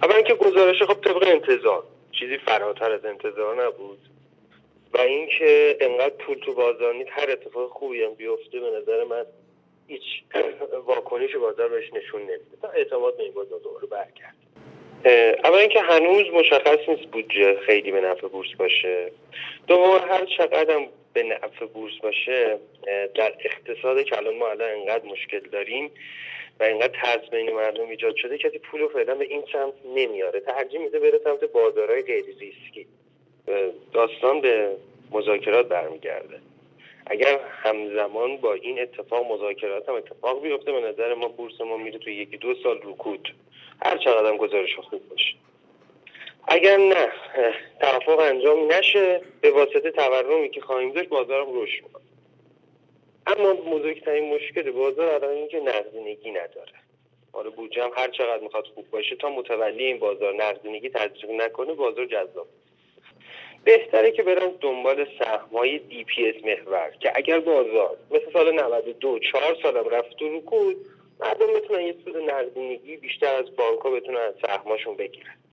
اولا که گزارش خب طبق انتظار، چیزی فراتر از انتظار نبود و اینکه انقدر پول تو بازار نیست، هر اتفاق خوبی هم بیفته به نظر من هیچ واکنش بازار بهش نشون نمیده تا اعتماد به این بازار دوباره برگرد. اولا اینکه هنوز مشخص نیست بودجه خیلی به نفع بورس باشه. دوم هر چقدر به نفع بورس باشه در اقتصاد که الان ما الان انقدر مشکل داریم و اینقدر ترس بین مردم ایجاد شده، کسی پولو فعلا به این سمت نمیاره، ترجیح میده بره سمت بازارهای غیر ریسکی. داستان به مذاکرات برمیگرده. اگر همزمان با این اتفاق مذاکرات هم اتفاق بیفته، به نظر ما بورس ما میره تو 1-2 سال رکود، هر چقدر هم گزارش خوب باشه. اگر نه توافق انجام نشه، به واسطه تورمی که خواهیم داشت بازارم رشد میکنه. اما بزرگترین مشکل بازار الان اینه که نقدینگی نداره. حالا بودجه هم هر چقدر میخواد خوب باشه، تا متولی این بازار نقدینگی تزریق نکنه بازار جذاب. بهتره که برن دنبال سهم‌های DPS محور که اگر بازار مثل سال 92 4 سالم رفت تو رکود، مردم بتونن یه سود نقدینگی بیشتر از بانک‌ها بتونن از سهم‌هاشون بگیرن.